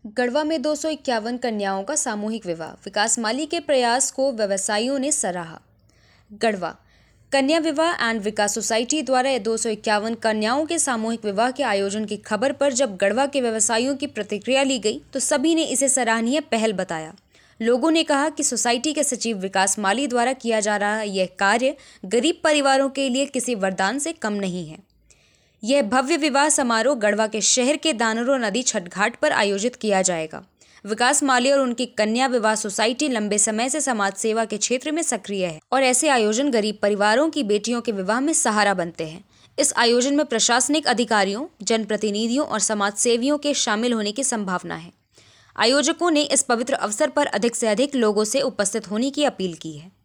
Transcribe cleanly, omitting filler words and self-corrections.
गढ़वा में 251 कन्याओं का सामूहिक विवाह, विकास माली के प्रयास को व्यवसायियों ने सराहा। गढ़वा कन्या विवाह एंड विकास सोसाइटी द्वारा 251 कन्याओं के सामूहिक विवाह के आयोजन की खबर पर जब गढ़वा के व्यवसायियों की प्रतिक्रिया ली गई तो सभी ने इसे सराहनीय पहल बताया। लोगों ने कहा कि सोसाइटी के सचिव विकास माली द्वारा किया जा रहा यह कार्य गरीब परिवारों के लिए किसी वरदान से कम नहीं है। यह भव्य विवाह समारोह गढ़वा के शहर के दानरो नदी छठ घाट पर आयोजित किया जाएगा। विकास माली और उनकी कन्या विवाह सोसाइटी लंबे समय से समाज सेवा के क्षेत्र में सक्रिय है और ऐसे आयोजन गरीब परिवारों की बेटियों के विवाह में सहारा बनते हैं। इस आयोजन में प्रशासनिक अधिकारियों, जनप्रतिनिधियों और समाज सेवियों के शामिल होने की संभावना है। आयोजकों ने इस पवित्र अवसर पर अधिक से अधिक लोगों से उपस्थित होने की अपील की है।